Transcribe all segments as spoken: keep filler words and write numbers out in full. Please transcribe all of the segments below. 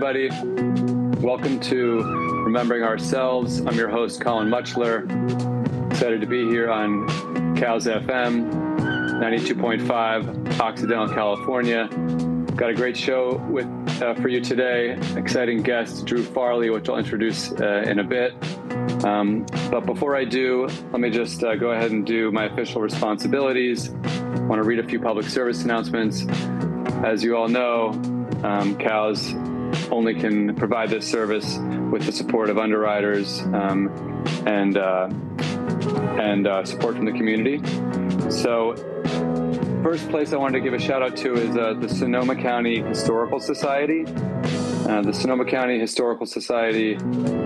everybody. Welcome to Remembering Ourselves. I'm your host, Colin Mutchler. Excited to be here on Cows F M, ninety-two point five, Occidental, California. Got a great show with uh, for you today. Exciting guest, Drew Farley, which I'll introduce uh, in a bit. Um, but before I do, let me just uh, go ahead and do my official responsibilities. I want to read a few public service announcements. As you all know, um, Cows only can provide this service with the support of underwriters um, and uh, and uh, support from the community. So, first place I wanted to give a shout out to is uh, the Sonoma County Historical Society. Uh, the Sonoma County Historical Society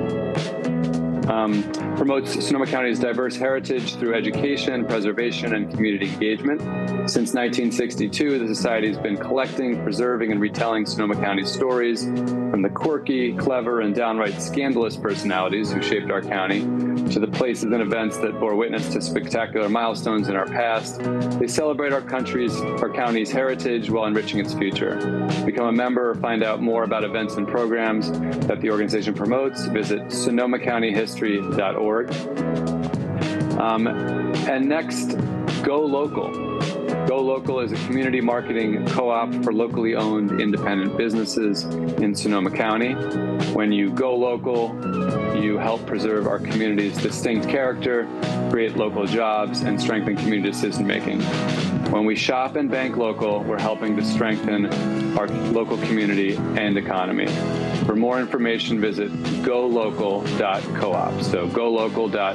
Um, promotes Sonoma County's diverse heritage through education, preservation, and community engagement. Since nineteen sixty-two, the Society has been collecting, preserving, and retelling Sonoma County stories from the quirky, clever, and downright scandalous personalities who shaped our county to the places and events that bore witness to spectacular milestones in our past. They celebrate our country's, our county's heritage while enriching its future. Become a member or find out more about events and programs that the organization promotes. Visit sonoma county history dot org. Um, and next, Go Local. Go Local is a community marketing co-op for locally owned independent businesses in Sonoma County. When you go local, you help preserve our community's distinct character, create local jobs, and strengthen community decision-making. When we shop and bank local, we're helping to strengthen our local community and economy. For more information, visit go local dot coop. So go local dot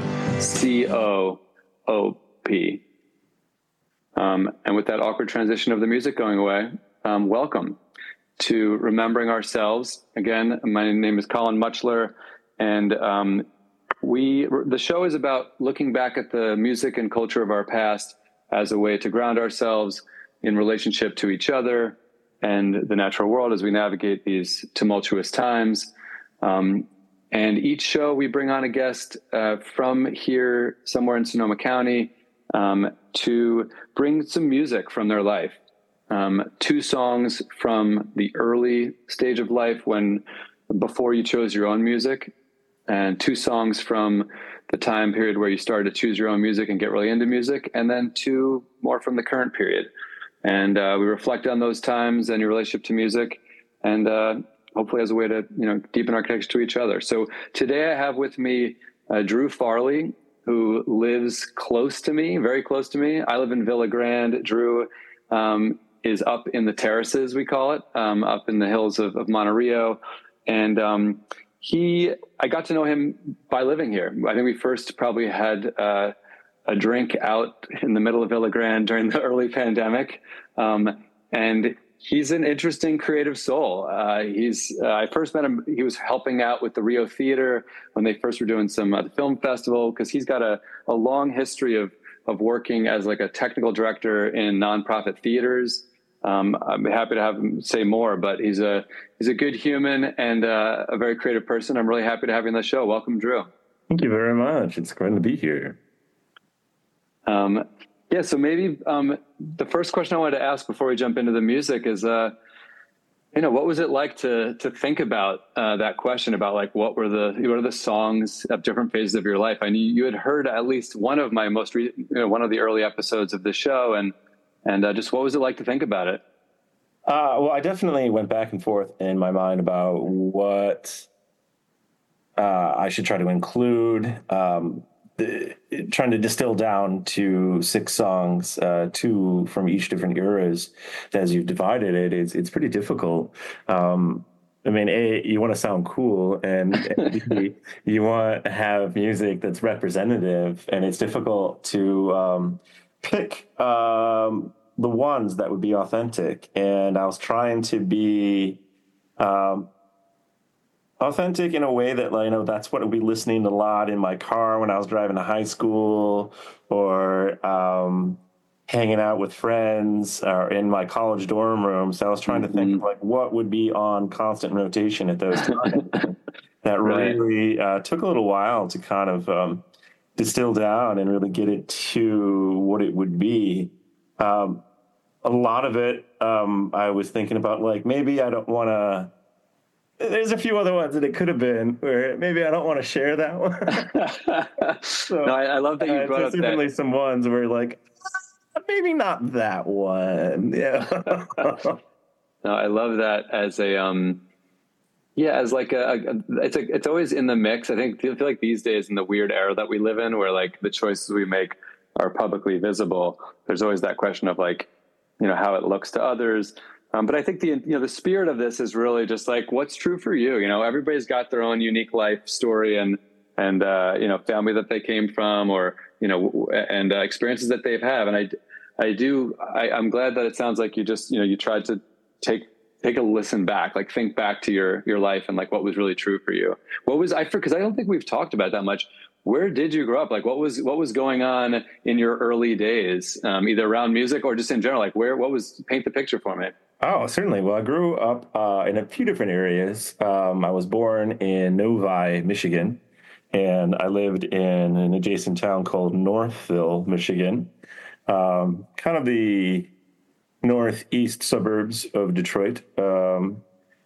coop. Um, and with that awkward transition of the music going away, um, welcome to Remembering Ourselves. Again, my name is Colin Mutchler, and um, we the show is about looking back at the music and culture of our past as a way to ground ourselves in relationship to each other and the natural world as we navigate these tumultuous times. Um, and each show we bring on a guest uh, from here somewhere in Sonoma County um, to bring some music from their life. Um, two songs from the early stage of life when before you chose your own music, and two songs from the time period where you started to choose your own music and get really into music, and then two more from the current period. And uh, we reflect on those times and your relationship to music, and uh, hopefully as a way to, you know, deepen our connection to each other. So today I have with me uh, Drew Farley, who lives close to me, very close to me. I live in Villa Grande. Drew um, is up in the terraces, we call it, um, up in the hills of, of Monterey. And um, he, I got to know him by living here. I think we first probably had uh, a drink out in the middle of Villa Grande during the early pandemic. Um, and he's an interesting creative soul. Uh, he's, uh, I first met him, he was helping out with the Rio Theater when they first were doing some uh, the film festival, because he's got a, a long history of, of working as like a technical director in nonprofit theaters. Um, I'm happy to have him say more, but he's a, he's a good human and uh, a very creative person. I'm really happy to have you on the show. Welcome, Drew. Thank you very much. It's great to be here. Um, yeah, so maybe um, the first question I wanted to ask before we jump into the music is, uh, you know, what was it like to to think about uh, that question about like what were the what are the songs of different phases of your life? I knew you had heard at least one of my most re- you know, one of the early episodes of the show, and and uh, just what was it like to think about it? Uh, well, I definitely went back and forth in my mind about what uh, I should try to include. Um, the, trying to distill down to six songs, uh, two from each different eras. As you've divided it, it's it's pretty difficult. Um, I mean, A, you want to sound cool, and, and B, you want to have music that's representative, and it's difficult to um, pick um, the ones that would be authentic. And I was trying to be um, authentic in a way that, like, you know, that's what I'd be listening to a lot in my car when I was driving to high school, or um, hanging out with friends, or in my college dorm room. So I was trying mm-hmm. to think of like what would be on constant rotation at those times. That right. really uh, took a little while to kind of um, distill down and really get it to what it would be. Um, a lot of it, um, I was thinking about like maybe I don't want to there's a few other ones that it could have been where maybe I don't want to share that one. So No, I, I love that you uh, brought there's up that. definitely some ones where like maybe not that one. Yeah. No, I love that as a um, yeah, as like a, a it's a it's always in the mix. I think I feel like these days in the weird era that we live in, where like the choices we make are publicly visible. There's always that question of like, you know, how it looks to others. Um, but I think the you know the spirit of this is really just like what's true for you. You know, everybody's got their own unique life story and and uh, you know family that they came from, or you know and uh, experiences that they've had. And I I do I, I'm glad that it sounds like you just you know you tried to take take a listen back, like think back to your your life and like what was really true for you. What was I because I don't think we've talked about that much. Where did you grow up? Like what was what was going on in your early days, um, either around music or just in general? Like where what was paint the picture for me? Oh, certainly. Well, I grew up uh, in a few different areas. Um, I was born in Novi, Michigan, and I lived in an adjacent town called Northville, Michigan, um, kind of the northeast suburbs of Detroit. Um,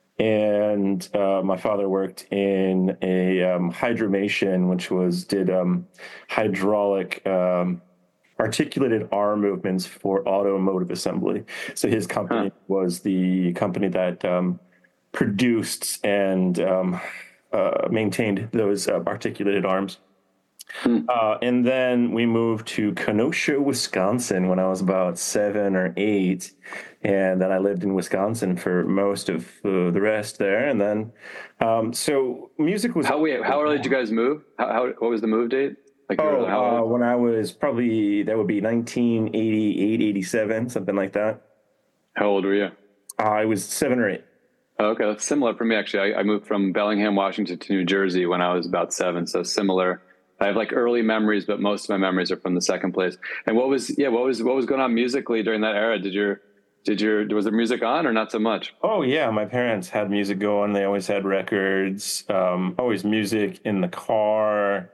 and uh, my father worked in a um, hydromation, which was did um, hydraulic um, articulated arm movements for automotive assembly. So his Huh. company was the company that um, produced and um, uh, maintained those uh, articulated arms. Hmm. Uh, and then we moved to Kenosha, Wisconsin when I was about seven or eight. And then I lived in Wisconsin for most of uh, the rest there. And then, um, so music was. How we how early did you guys move? How, how what was the move date? Like you Oh, were how uh, old? when I was probably, that would be nineteen eighty-eight, eighty-seven, something like that. How old were you? I was seven or eight. Oh, okay, that's similar for me actually. I, I moved from Bellingham, Washington to New Jersey when I was about seven, so similar. I have like early memories, but most of my memories are from the second place. And what was yeah, what was what was going on musically during that era? Did your did your was there music on or not so much? Oh, yeah. My parents had music going. They always had records, um, always music in the car,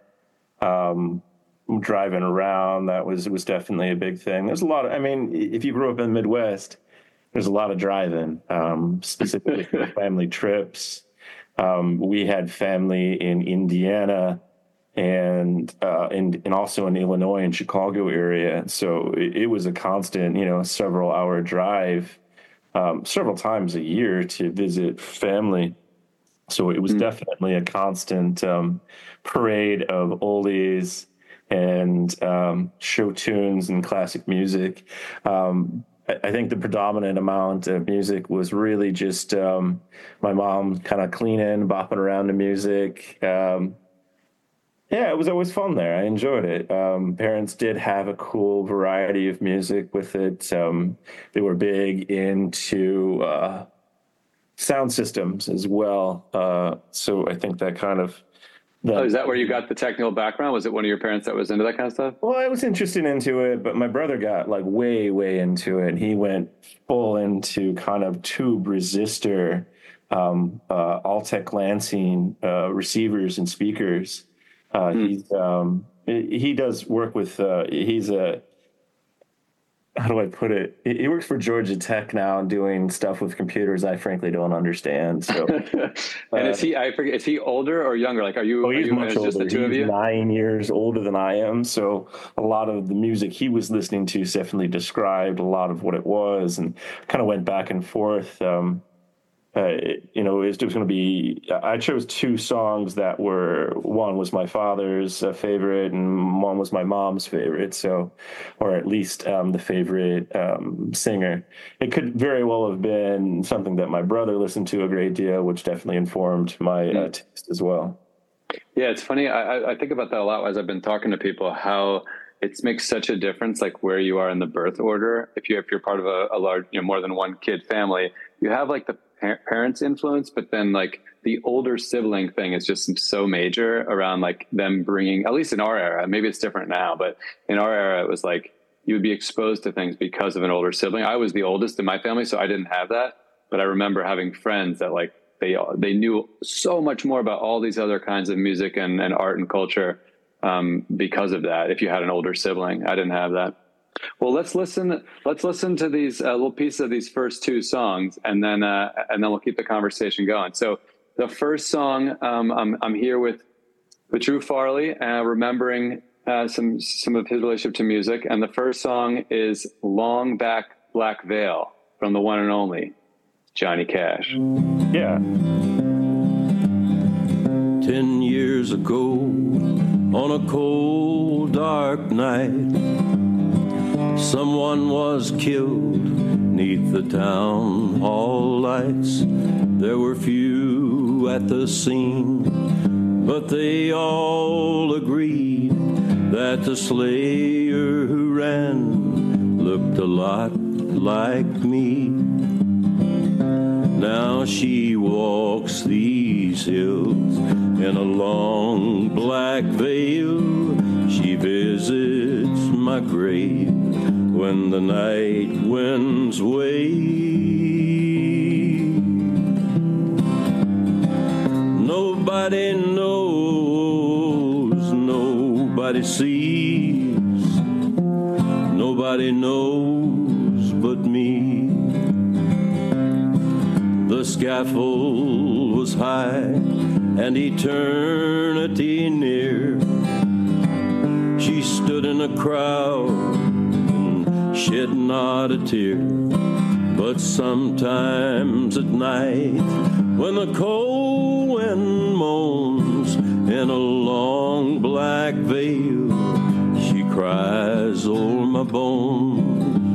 um, driving around. That was was definitely a big thing. There's a lot of, I mean, if you grew up in the Midwest, there's a lot of driving, um, specifically for family trips. Um, we had family in Indiana and uh, and and also in Illinois and Chicago area. So it, it was a constant, you know, several hour drive, um, several times a year to visit family. So it was Hmm. definitely a constant um, parade of oldies and um, show tunes and classic music. Um, I, I think the predominant amount of music was really just um, my mom kind of cleaning, bopping around to music. Um, yeah, it was always fun there. I enjoyed it. Um, parents did have a cool variety of music with it. Um, they were big into uh, sound systems as well. Uh, so I think that kind of Oh, then. is that where you got the technical background? Was it one of your parents that was into that kind of stuff? Well, I was interested into it, but my brother got like way, way into it. He went full into kind of tube resistor, um, uh, Altec Lansing uh, receivers and speakers. Uh, Hmm. he's um, he does work with. Uh, he's a how do I put it? He he works for Georgia Tech now and doing stuff with computers I frankly don't understand. So, And uh, is he? I forget. Is he older or younger? Like, are oh, you? Are he's you? And much it's just the older. two of He's you? nine years older than I am. So a lot of the music he was listening to definitely described a lot of what it was, and kind of went back and forth. Um, uh, it- you know, it was, was going to be. I chose two songs that were one was my father's uh, favorite, and one was my mom's favorite. So, or at least um, the favorite um, singer. It could very well have been something that my brother listened to a great deal, which definitely informed my uh, Hmm. taste as well. Yeah, it's funny. I, I I think about that a lot as I've been talking to people. How it makes such a difference, like where you are in the birth order. If you if you're part of a, a large, you know, more than one kid family, you have like the par- parents' influence, but then like the older sibling thing is just so major around like them bringing. At least in our era, maybe it's different now, but in our era, it was like you would be exposed to things because of an older sibling. I was the oldest in my family, so I didn't have that. But I remember having friends that like they they knew so much more about all these other kinds of music and, and art and culture um, because of that. If you had an older sibling, I didn't have that. Well, let's listen. Let's listen to these uh, little pieces of these first two songs, and then uh, and then we'll keep the conversation going. So the first song, um, I'm, I'm here with, with Drew Farley, uh, remembering uh, some, some of his relationship to music. And the first song is Long Back Black Veil from the one and only Johnny Cash. Yeah. Ten years ago, on a cold, dark night, someone was killed neath the town hall lights. There were few at the scene, but they all agreed that the slayer who ran looked a lot like me. Now she walks these hills in a long black veil. She visits my grave when the night winds wave. Nobody knows, nobody sees, nobody knows but me. The scaffold was high and eternity near. She stood in a crowd and shed not a tear. But sometimes at night, when the cold wind moans in a long black veil, she cries o'er my bones.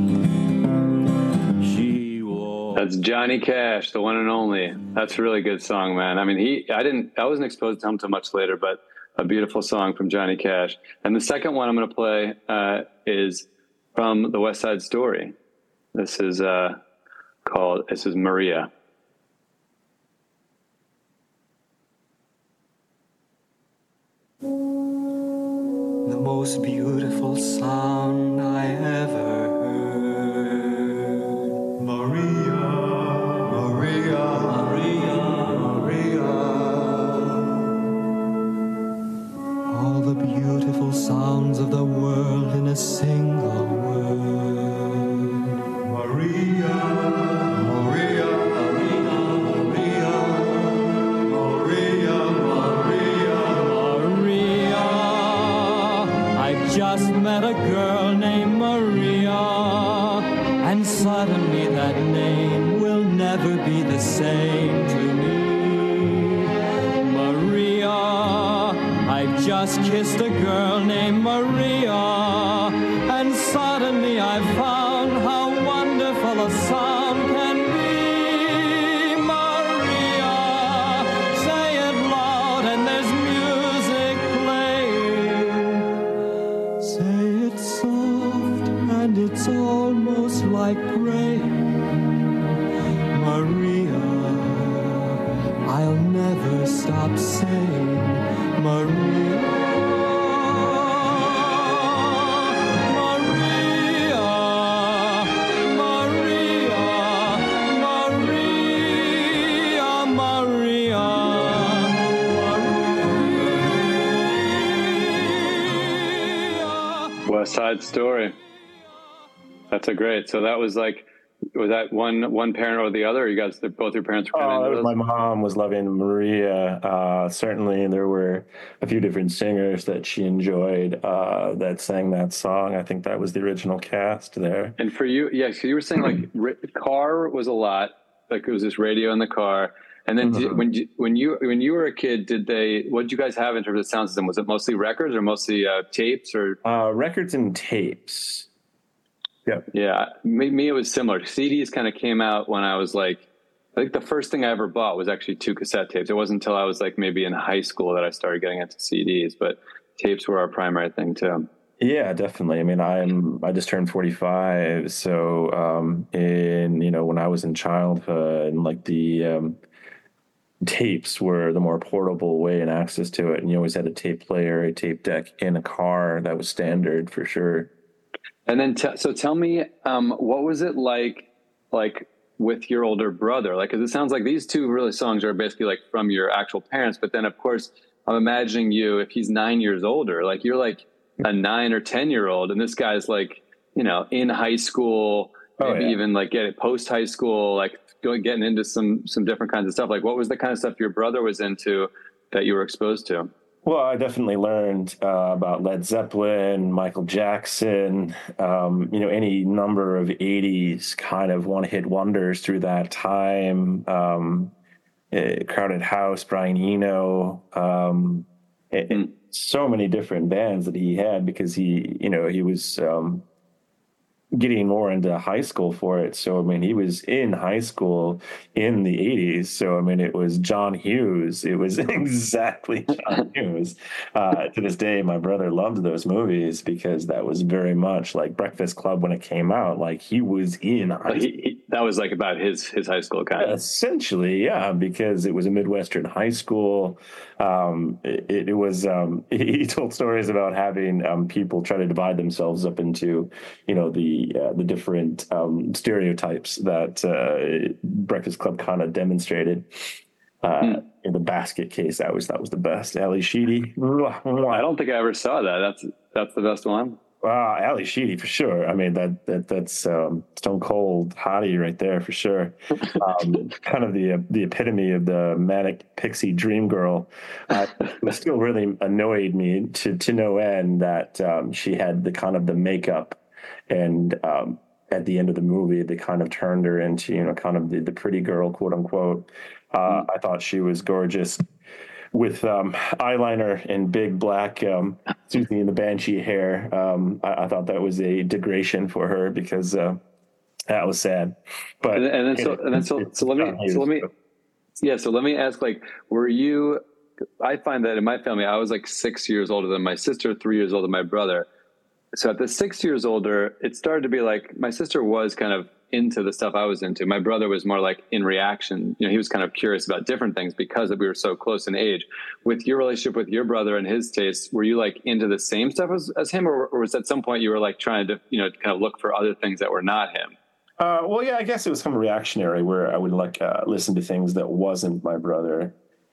That's Johnny Cash, the one and only. That's a really good song, man. I mean, he, I didn't, I wasn't exposed to him until much later, but a beautiful song from Johnny Cash. And the second one I'm going to play uh, is from the West Side Story. This is uh, called, this is Maria. The most beautiful sound I ever heard. Maria, Maria, Maria, Maria. All the beautiful sounds of the world in a single word. Maria, Maria, Maria, Maria, Maria, Maria, Maria. I just met a girl named Maria, and suddenly that name will never be the same to me. Maria, I've just kissed a girl named Maria, and suddenly I found how wonderful a sound can be. Maria, say it loud and there's music playing. Say it soft and it's almost like praying. Maria, I'll never stop saying Maria. Maria, Maria, Maria, Maria. West Side Story. That's a great. So that was like, was that one one parent or the other? Or you guys, both your parents were kind Oh, of that into was those? my mom was loving Maria. Uh, certainly, there were a few different singers that she enjoyed uh, that sang that song. I think that was the original cast there. And for you, yeah, so you were saying like ra- car was a lot, like it was this radio in the car. And then did, when you, when you when you were a kid, did they? What did you guys have in terms of sound system? Was it mostly records or mostly uh, tapes or? Uh, records and tapes. Yeah. Yeah, me, me it was similar. C Ds kind of came out when I was like, I think the first thing I ever bought was actually two cassette tapes. It wasn't until I was like maybe in high school that I started getting into C Ds, but tapes were our primary thing too. Yeah, definitely. I mean, I'm I just turned forty-five, so um, in you know when I was in childhood, and like the um, tapes were the more portable way and access to it, and you always had a tape player, a tape deck in a car. That was standard for sure. And then, t- so tell me, um, what was it like, like with your older brother? Like, cause it sounds like these two really songs are basically like from your actual parents. But then of course I'm imagining you, if he's nine years older, like you're like a nine or ten year old. And this guy's like, you know, in high school, Oh, maybe yeah. even like get it post high school, like going getting into some some different kinds of stuff. Like, what was the kind of stuff your brother was into that you were exposed to? Well, I definitely learned uh, about Led Zeppelin, Michael Jackson, um, you know, any number of eighties kind of one-hit wonders through that time. Um, uh, Crowded House, Brian Eno, um, and, and so many different bands that he had because he, you know, he was um, getting more into high school for it. So, I mean, he was in high school in the eighties. So, I mean, it was John Hughes. It was exactly John Hughes. Uh, to this day, my brother loved those movies because that was very much like Breakfast Club when it came out. Like, he was in high Like he, he, that was like about his his high school kind of. Essentially, yeah, because it was a Midwestern high school. Um, it, it was, um, he told stories about having um, people try to divide themselves up into, you know, the uh, the different um, stereotypes that uh, Breakfast Club kind of demonstrated. Uh, mm. In the basket case, that was that was the best. Ali Sheedy. I don't think I ever saw that. That's that's the best one. Wow, Ali Sheedy for sure. I mean, that that that's um, stone cold hottie right there for sure. Um, kind of the uh, the epitome of the manic pixie dream girl. Uh, it still really annoyed me to to no end that um, she had the kind of the makeup, and um, at the end of the movie, they kind of turned her into, you know, kind of the, the pretty girl, quote unquote. Uh, mm. I thought she was gorgeous. With um, eyeliner and big black um, Susie and the Banshee hair. Um, I, I thought that was a degradation for her because uh, that was sad. But and, and then so and then so, so let me so let me yeah so let me ask, like, were you? I find that in my family, I was like six years older than my sister, three years older than my brother. So at the six years older, it started to be like my sister was kind of into the stuff I was into. My brother was more like in reaction. You know, he was kind of curious about different things because we were so close in age. With your relationship with your brother and his tastes, were you like into the same stuff as, as him, or, or was at some point you were like trying to, you know, kind of look for other things that were not him? Uh, well, yeah, I guess it was kind of reactionary where I would like uh, listen to things that wasn't my brother,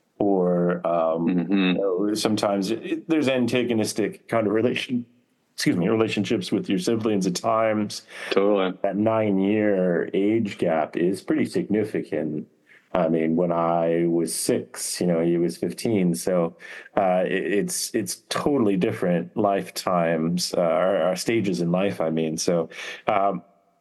or um, mm-hmm. you know, sometimes it, there's antagonistic kind of relation. excuse me, relationships with your siblings at times. Totally. That nine year age gap is pretty significant. I mean, when I was six, you know, he was fifteen. So uh, it, it's it's totally different lifetimes, uh, or, or stages in life, I mean. So um,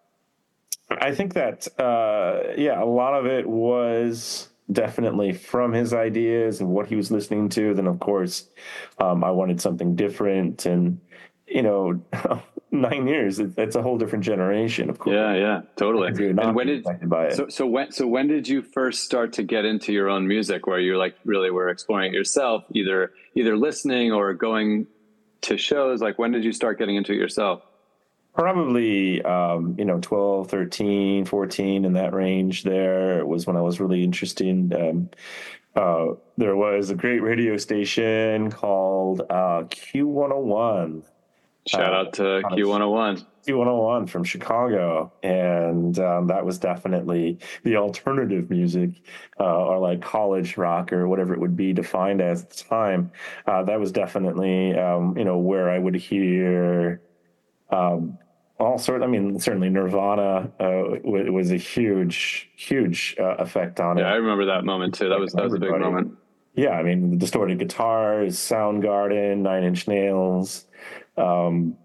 I think that, uh, yeah, a lot of it was definitely from his ideas and what he was listening to. Then, of course, um, I wanted something different. And you know, nine years, it's a whole different generation, of course. Yeah, yeah, totally. And when did, by it. so, so when, so when did you first start to get into your own music where you like really were exploring it yourself, either, either listening or going to shows? Like, when did you start getting into it yourself? Probably, um, you know, twelve, thirteen, fourteen in that range there was when I was really interested. Um, uh, there was a great radio station called uh, Q one oh one. Shout out to uh, Q one oh one. Q one oh one from Chicago. And um, that was definitely the alternative music, uh, or like college rock or whatever it would be defined as at the time. Uh, that was definitely, um, you know, where I would hear um, all sorts. I mean, certainly Nirvana uh, w- was a huge, huge uh, effect on yeah, it. Yeah, I remember that moment too. That was, that was a big moment. Yeah, I mean, the distorted guitars, Soundgarden, Nine Inch Nails, um,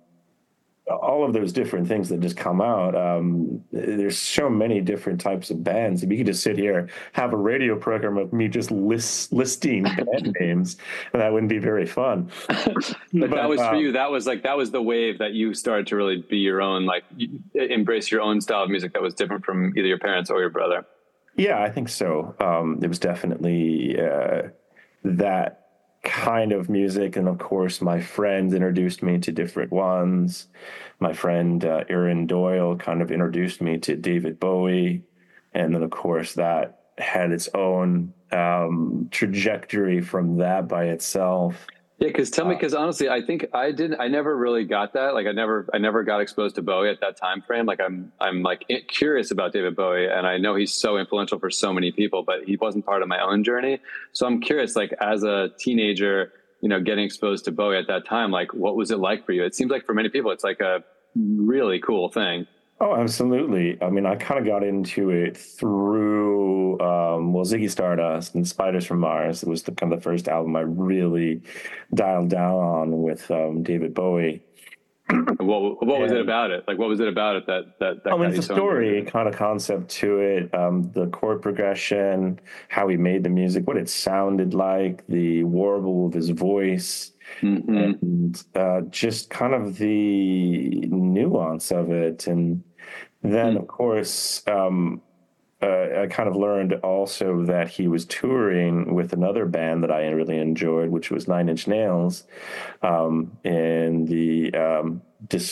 all of those different things that just come out. Um, there's so many different types of bands. If you could just sit here, have a radio program of me just list, listing band names, and that wouldn't be very fun. but, but that was um, for you. That was like, that was the wave that you started to really be your own, like embrace your own style of music that was different from either your parents or your brother. Yeah, I think so. Um, it was definitely uh, that kind of music. And of course, my friends introduced me to different ones. My friend uh, Aaron Doyle kind of introduced me to David Bowie. And then, of course, that had its own um, trajectory from that by itself. Yeah, because tell me, because honestly, I think I didn't. I never really got that. Like, I never, I never got exposed to Bowie at that time frame. Like, I'm, I'm like curious about David Bowie, and I know he's so influential for so many people, but he wasn't part of my own journey. So I'm curious, like, as a teenager, you know, getting exposed to Bowie at that time, like, what was it like for you? It seems like for many people, it's like a really cool thing. Oh, absolutely. I mean, I kind of got into it through, um, well, Ziggy Stardust and Spiders from Mars. It was the kind of the first album I really dialed down on with um, David Bowie. What what was it And about it? Like, what was it about it that that I that mean, got it's you a so story into kind of concept to it. Um, the chord progression, how he made the music, what it sounded like, the warble of his voice, it? Hmm. and uh, just kind of the nuance of it. And then, of course, um, uh, I kind of learned also that he was touring with another band that I really enjoyed, which was Nine Inch Nails, um, in the um,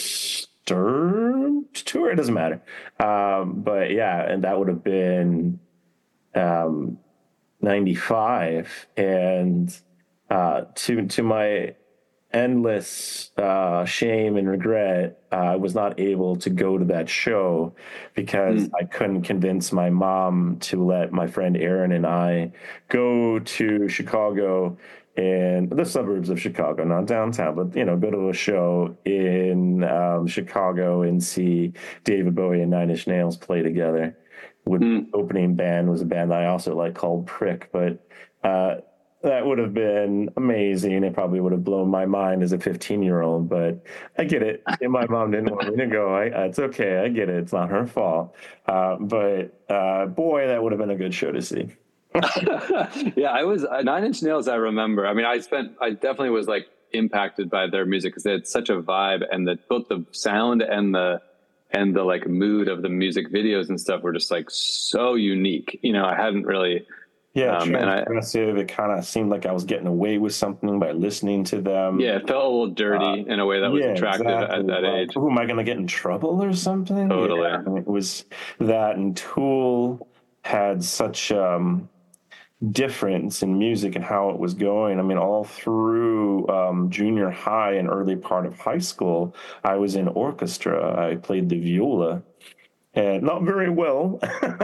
Disturbed tour. It doesn't matter, um, but yeah, and that would have been um, ninety-five, and uh, to to my endless uh, shame and regret, uh, I was not able to go to that show because Mm. I couldn't convince my mom to let my friend Aaron and I go to Chicago in the suburbs of Chicago, not downtown, but you know, go to a show in um, Chicago and see David Bowie and Nine Inch Nails play together. With Mm. opening band was a band I also like called Prick, but uh, that would have been amazing. It probably would have blown my mind as a fifteen year old, but I get it. And my mom didn't want me to go. I, it's okay. I get it. It's not her fault. Uh, but uh, boy, that would have been a good show to see. Yeah, I was uh, Nine Inch Nails. I remember. I mean, I spent. I definitely was like impacted by their music because they had such a vibe, and the both the sound and the and the like mood of the music videos and stuff were just like so unique. You know, I hadn't really. Yeah, Um, and I, transgressive. It kind of seemed like I was getting away with something by listening to them. yeah, it felt a little dirty Uh, in a way that was yeah, attractive exactly. at that Like, age. who am I going to get in trouble or something? Totally. Yeah, it was that, and Tool had such um, difference in music and how it was going. I mean, all through um, junior high and early part of high school, I was in orchestra. I played the viola, and not very well.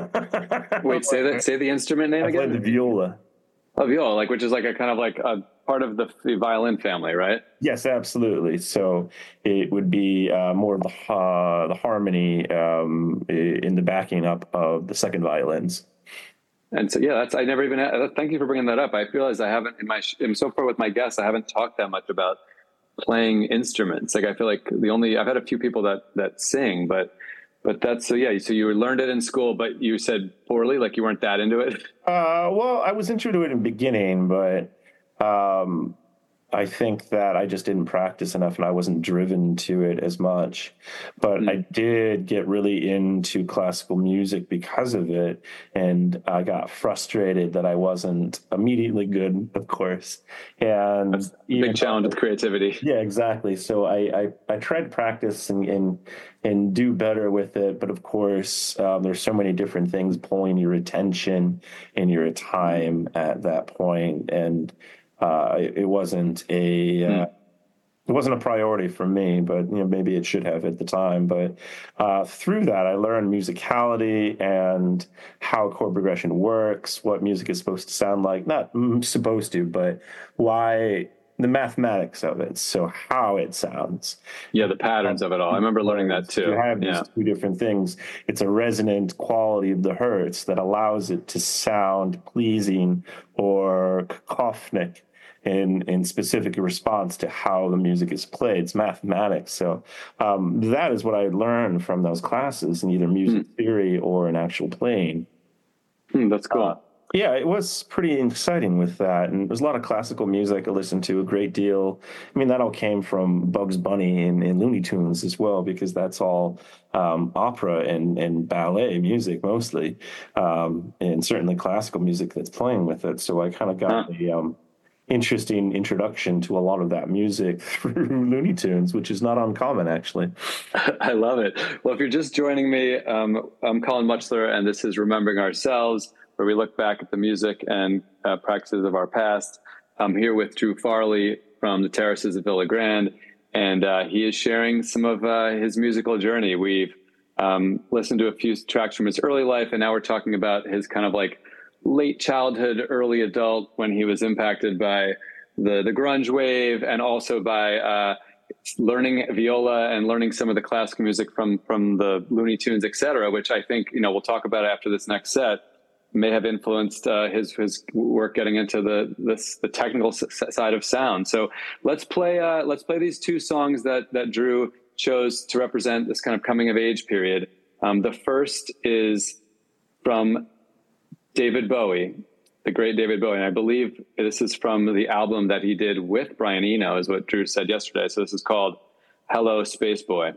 Wait, say that. Say the instrument name I played the again. viola. Oh, viola, like which is like a kind of like a part of the, the violin family, right? Yes, absolutely. So it would be uh, more of the uh, the harmony um, in the backing up of the second violins. And so, yeah, that's I never even. Had, thank you for bringing that up. I realize I haven't in my in so far with my guests. I haven't talked that much about playing instruments. Like I feel like the only I've had a few people that that sing, but but that's so yeah. So you learned it in school, but you said poorly, like you weren't that into it. Uh, well, I was into it in the beginning, but um, I think that I just didn't practice enough and I wasn't driven to it as much. But mm. I did get really into classical music because of it. And I got frustrated that I wasn't immediately good, of course. And that's a big challenge with creativity. Yeah, exactly. So I, I, I tried to practice and, and, and do better with it. But of course, um, there's so many different things pulling your attention and your time at that point. And Uh, it, it wasn't a uh, it wasn't a priority for me, but you know maybe it should have at the time. But uh, through that, I learned musicality and how chord progression works, what music is supposed to sound like. Not supposed to, but why the mathematics of it. So how it sounds. Yeah, the patterns of it all. I remember learning that too. You have these yeah. two different things. It's a resonant quality of the hertz that allows it to sound pleasing or cacophonic in in specific response to how the music is played. It's mathematics. So um, that is what I learned from those classes in either music mm. theory or in actual playing. Mm, that's cool. Uh, yeah, it was pretty exciting with that. And there's a lot of classical music I listened to a great deal. I mean, that all came from Bugs Bunny and, and Looney Tunes as well, because that's all um, opera and, and ballet music mostly, um, and certainly classical music that's playing with it. So I kind of got huh. the um, interesting introduction to a lot of that music through Looney Tunes, which is not uncommon, actually. I love it. Well, if you're just joining me, um, I'm Colin Mutchler, and this is Remembering Ourselves, where we look back at the music and uh, practices of our past. I'm here with Drew Farley from the Terraces of Villa Grande, and uh, he is sharing some of uh, his musical journey. We've um, listened to a few tracks from his early life, and now we're talking about his kind of like late childhood, early adult, when he was impacted by the the grunge wave and also by uh, learning viola and learning some of the classical music from from the Looney Tunes, et cetera, which I think, you know, we'll talk about after this next set, may have influenced uh, his his work getting into the this, the technical s- side of sound. So let's play uh, let's play these two songs that that Drew chose to represent this kind of coming of age period. Um, the first is from David Bowie, the great David Bowie. And I believe this is from the album that he did with Brian Eno, is what Drew said yesterday. So this is called Hello, Space Boy.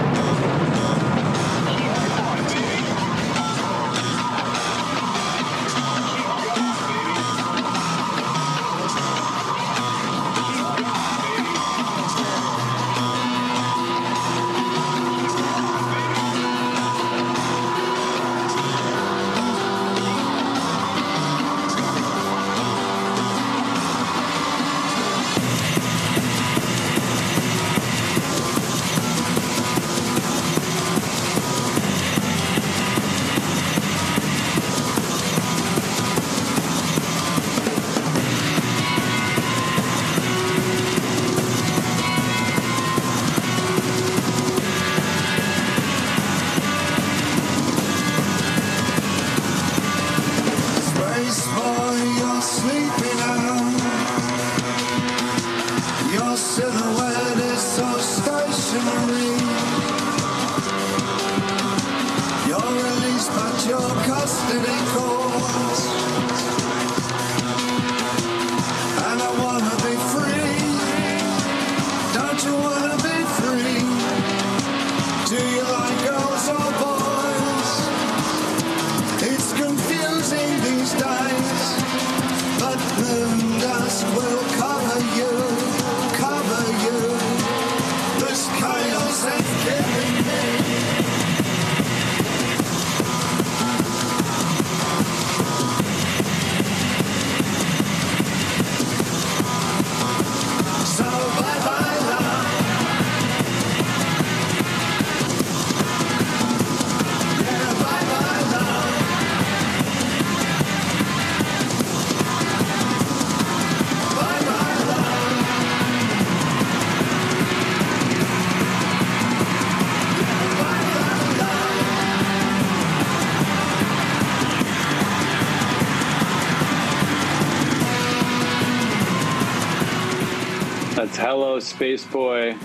Hello, Space Boy,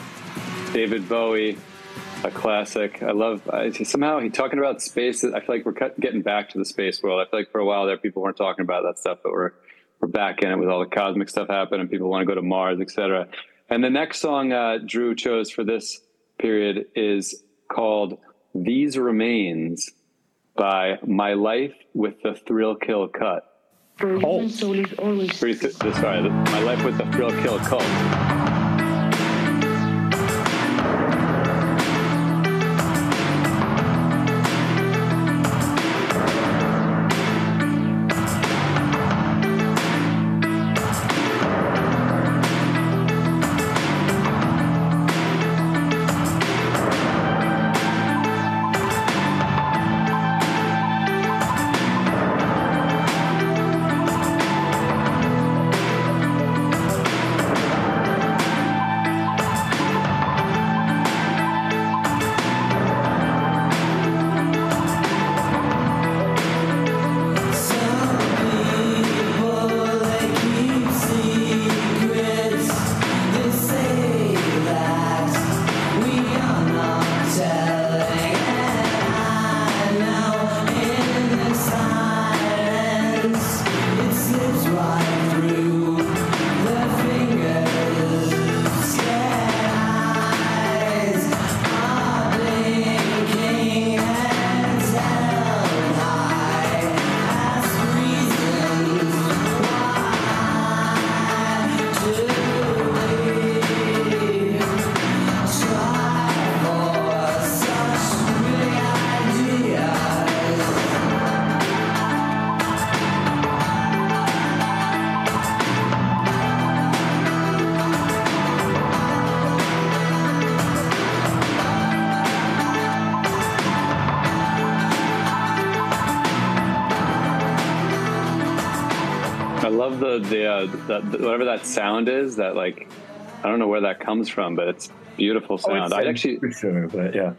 David Bowie, a classic. I love, I, somehow he talking about space. I feel like we're cut, getting back to the space world. I feel like for a while there, people weren't talking about that stuff, but we're, we're back in it with all the cosmic stuff happening and people want to go to Mars, et cetera. And the next song uh, Drew chose for this period is called These Remains by My Life with the Thrill Kill Cut. Oh. Soul is always... Th- sorry, the, My Life with the Thrill Kill Cult. I love the the, uh, the, the whatever that sound is. That, like, I don't know where that comes from, but it's Beautiful sound. Oh, I actually, for sure, but yeah.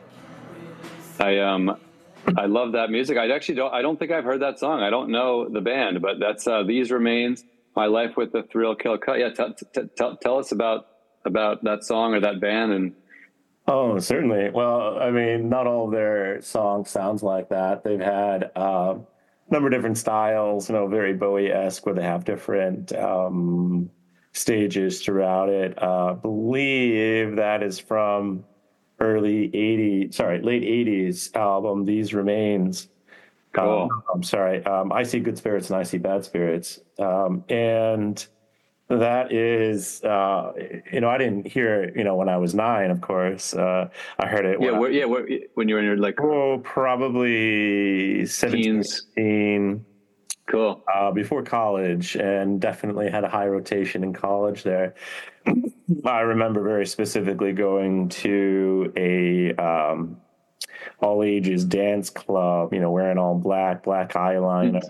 I um, I love that music. I actually don't. I don't think I've heard that song. I don't know the band, but that's uh, These Remains, My Life with the Thrill Kill Cut. Yeah, t- t- t- tell us about about that song or that band. And Oh, certainly. Well, I mean, not all of their songs sounds like that. They've had uh, a number of different styles, you know, very Bowie-esque, where they have different um, stages throughout it. Uh, I believe that is from early eighties, sorry, late eighties album, These Remains. cool. Um, I'm sorry, um, I See Good Spirits and I See Bad Spirits. Um, and that is, uh, you know, I didn't hear it, you know, when I was nine, of course. Uh, I heard it Yeah, when where, I yeah, where, when you were in your like oh, probably seventeen, teens. eighteen, Cool. uh, before college, and definitely had a high rotation in college there. I remember very specifically going to a um, all ages dance club, you know, wearing all black, black eyeliner,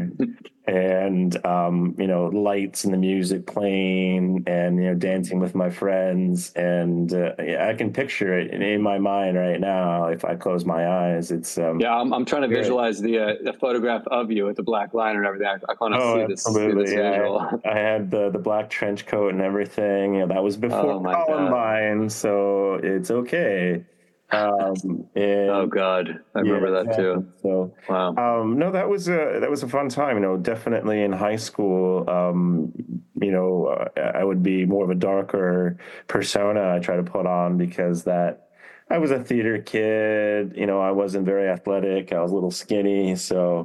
and um, you know, lights and the music playing, and you know, dancing with my friends, and uh, yeah, I can picture it in, in my mind right now. If I close my eyes, it's um, Yeah, I'm, I'm trying to very, visualize the uh, the photograph of you with the black liner and everything. I, I kind of oh, see this see absolutely. this Yeah, visual. I, I had the the black trench coat and everything. You know, that was before Oh my God. Columbine, so it's okay. Um, and Oh God, I yeah, remember that exactly. too. So, Wow. um, no, that was a that was a fun time. You know, definitely in high school. Um, you know, uh, I would be more of a darker persona I try to put on because that I was a theater kid. You know, I wasn't very athletic. I was a little skinny, so.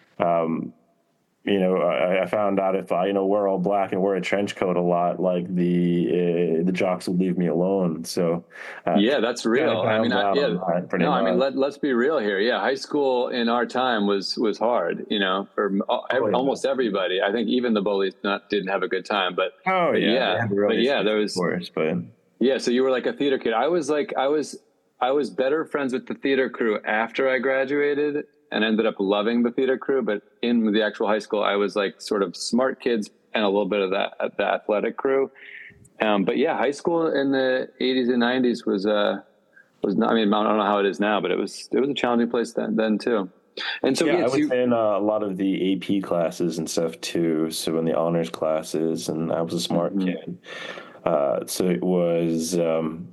Um, you know, I, I found out if I, you know, wear all black and wear a trench coat a lot, like the uh, the jocks would leave me alone. So, uh, Yeah, that's real. I mean, I, yeah, no, I mean, let let's be real here. Yeah, high school in our time was was hard. You know, for oh, every, yeah. almost everybody. I think even the bullies not didn't have a good time. But oh but yeah, yeah, but yeah, there was. Course, but yeah, so you were like a theater kid. I was like, I was I was better friends with the theater crew after I graduated, and ended up loving the theater crew. But in the actual high school, I was like sort of smart kids and a little bit of that the athletic crew. Um, but yeah, high school in the eighties and nineties was uh was not, I mean, I don't know how it is now, but it was it was a challenging place then then too. And so yeah, yeah, I was you, in uh, a lot of the A P classes and stuff too. So in the honors classes, and I was a smart mm-hmm. kid. Uh, so it was. Um,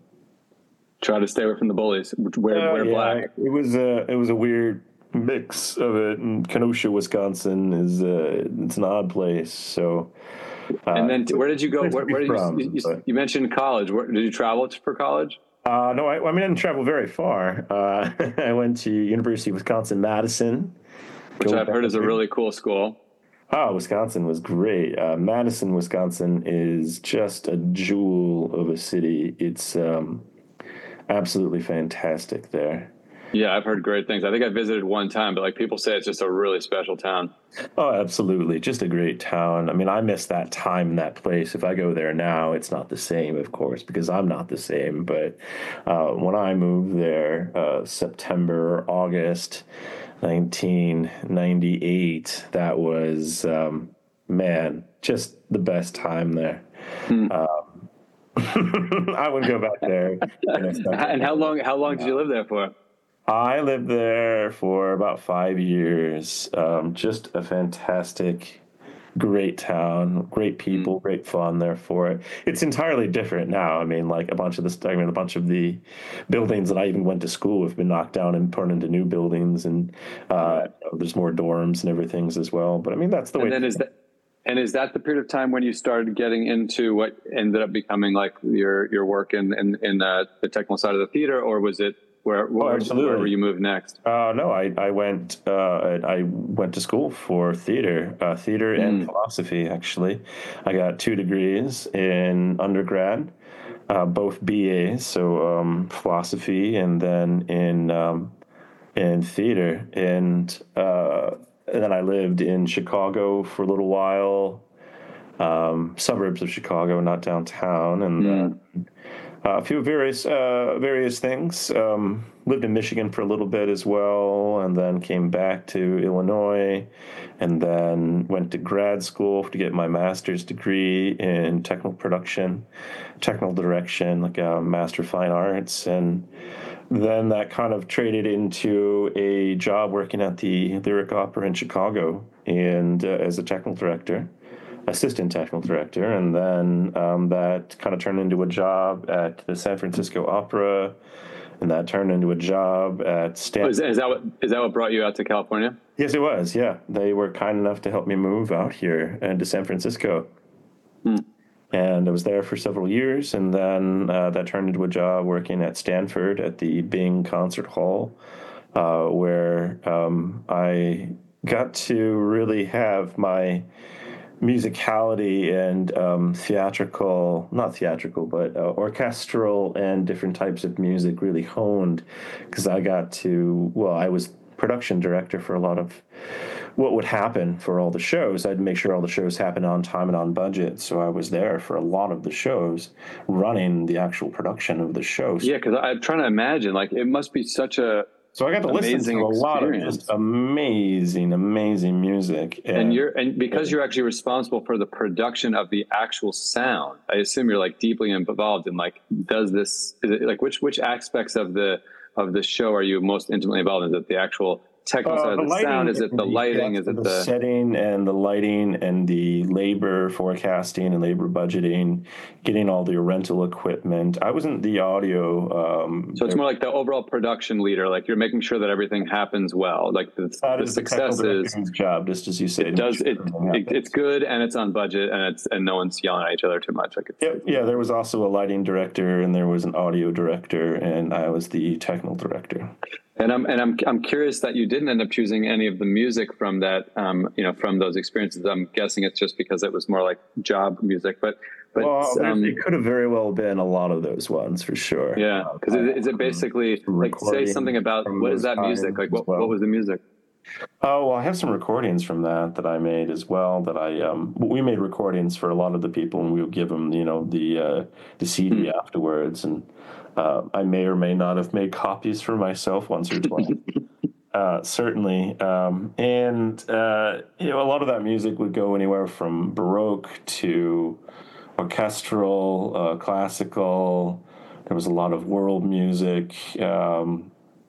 Try to stay away from the bullies. Wear, uh, wear yeah, black. It was a it was a weird mix of it. And Kenosha, Wisconsin is uh, it's an odd place. So, uh, and then where did you go? Where, where did from, you, you, you mentioned college. Where, did you travel for college? Uh, no, I, I mean I didn't travel very far. Uh, I went to University of Wisconsin Madison, which I've heard is a really cool school. Oh, Wisconsin was great. Uh, Madison, Wisconsin is just a jewel of a city. It's um, absolutely fantastic there. Yeah, I've heard great things. I think I visited one time, but like people say it's just a really special town. Oh, absolutely. Just a great town. I mean, I miss that time in that place. If I go there now, it's not the same, of course, because I'm not the same. But uh, when I moved there, uh, September, August, nineteen ninety-eight, that was, um, man, just the best time there. Hmm. Um, I would go back there. And how long, how long did you live there for? I lived there for about five years. Um, just a fantastic, great town, great people, mm. great fun there for it. It's entirely different now. I mean, like a bunch of the, I mean, a bunch of the buildings that I even went to school have been knocked down and turned into new buildings, and uh, there's more dorms and everything as well. But I mean, that's the and way. Then is that, and is that the period of time when you started getting into what ended up becoming like your your work in in, in uh, the technical side of the theater, or was it? Where, where, oh, where were you moved next? Uh, no, I, I went uh, I went to school for theater, uh, theater mm. and philosophy, actually. I got two degrees in undergrad, uh, both B As, so um, philosophy and then in um, in theater. And, uh, and then I lived in Chicago for a little while. um, suburbs of Chicago, not downtown, and Mm. uh, a few various uh, various things. Um, lived in Michigan for a little bit as well, and then came back to Illinois, and then went to grad school to get my master's degree in technical production, technical direction, like a Master of Fine Arts, and then that kind of traded into a job working at the Lyric Opera in Chicago, and uh, as a technical director. Assistant technical director, and then um, that kind of turned into a job at the San Francisco Opera, and that turned into a job at Stanford. Oh, is, is that what is that what brought you out to California? Yes, it was. Yeah, they were kind enough to help me move out here and to San Francisco, Hmm. and I was there for several years, and then uh, that turned into a job working at Stanford at the Bing Concert Hall, uh, where um, I got to really have my musicality and um, theatrical, not theatrical, but uh, orchestral and different types of music really honed, because I got to, well, I was production director for a lot of what would happen for all the shows. I'd make sure all the shows happened on time and on budget, so I was there for a lot of the shows, running the actual production of the shows. Yeah, because I'm trying to imagine, like, it must be such a So I got to listen to a lot of just amazing, amazing music. And, and you're and because you're actually responsible for the production of the actual sound, I assume you're like deeply involved in like, does this is it like which which aspects of the of the show are you most intimately involved in? Is it the actual technical Uh, side of the sound? Is it the lighting? Is it the the setting and the lighting and the labor forecasting and labor budgeting, getting all the rental equipment? I wasn't the audio. Um, so it's more like the overall production leader. Like you're making sure that everything happens well. Like the, that the is success the is job, just as you said. it does it, it it's good and it's on budget and it's and no one's yelling at each other too much. Like it's, Yeah, yeah. There was also a lighting director and there was an audio director, and I was the technical director. And I'm and I'm I'm curious that you didn't end up choosing any of the music from that, um, you know, from those experiences. I'm guessing it's just because it was more like job music, but but Well, um, it could have very well been a lot of those ones for sure. yeah, because is, it- is it basically like say something about what is that music? Like what, what was the music? Oh, well, I have some recordings from that that I made as well. That I um, we made recordings for a lot of the people, and we would give them, you know, the uh, the C D Hmm. afterwards. And uh, I may or may not have made copies for myself once or twice. uh, certainly, um, and uh, you know, a lot of that music would go anywhere from Baroque to orchestral, uh, classical. There was a lot of world music. Um,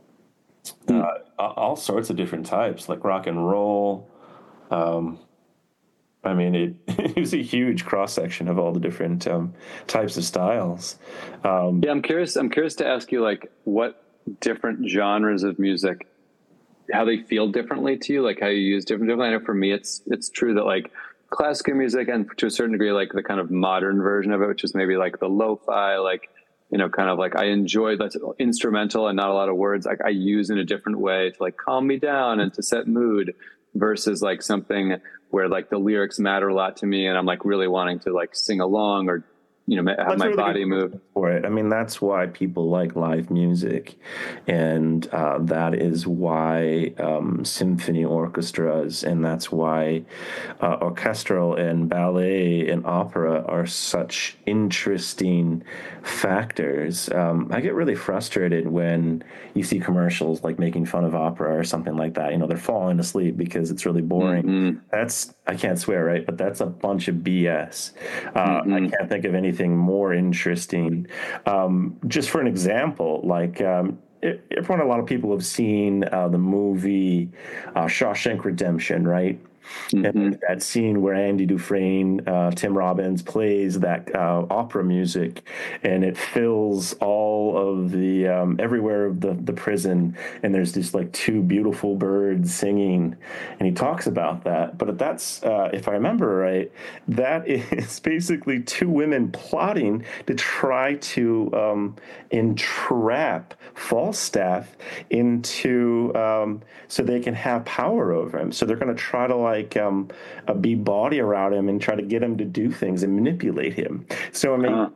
Uh, all sorts of different types, like rock and roll. Um, I mean, it, it was a huge cross section of all the different um, types of styles. Um, Yeah, I'm curious. I'm curious to ask you like what different genres of music, how they feel differently to you, like how you use different. different. I know for me, it's it's true that like classical music and to a certain degree, like the kind of modern version of it, which is maybe like the lo-fi, like. You know, kind of like I enjoy that's instrumental and not a lot of words. Like I use in a different way to like calm me down and to set mood versus like something where like the lyrics matter a lot to me and I'm like really wanting to like sing along or, you know, have That's my really body good move. For it. I mean, that's why people like live music. And uh, that is why um, symphony orchestras and that's why uh, orchestral and ballet and opera are such interesting factors. Um, I get really frustrated when you see commercials like making fun of opera or something like that. You know, they're falling asleep because it's really boring. Mm-hmm. That's, I can't swear, right? But that's a bunch of B S. Uh, mm-hmm. I can't think of anything more interesting. Um, just for an example, like um, everyone, a lot of people have seen uh, the movie uh, Shawshank Redemption, right? Mm-hmm. And that scene where Andy Dufresne, uh, Tim Robbins plays that uh, opera music, and it fills all of the um, everywhere of the, the prison, and there's just like two beautiful birds singing, and he talks about that. But that's, uh, if I remember right, that is basically two women plotting to try to um, entrap Falstaff into um, so they can have power over him. So they're going to try to like. like um, a be body around him and try to get him to do things and manipulate him. So, I mean, uh-huh.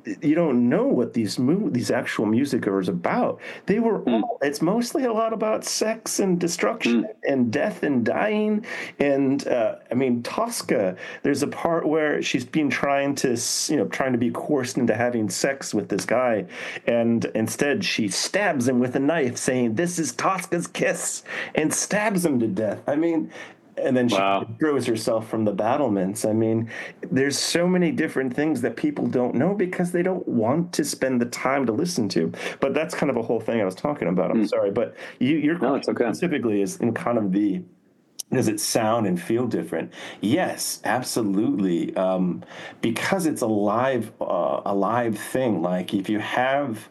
you don't know what these mo- these actual music are about. They were Mm. all, it's mostly a lot about sex and destruction Mm. and death and dying. And uh, I mean, Tosca, there's a part where she's been trying to, you know, trying to be coerced into having sex with this guy. And instead she stabs him with a knife saying, "This is Tosca's kiss," and stabs him to death. I mean, and then she Wow. throws herself from the battlements. I mean, there's so many different things that people don't know because they don't want to spend the time to listen to. But that's kind of a whole thing I was talking about. I'm Mm. sorry, but you, your No, it's question okay. specifically is in kind of the, does it sound and feel different? Yes, absolutely. Um, because it's a live, uh, a live thing. Like if you have,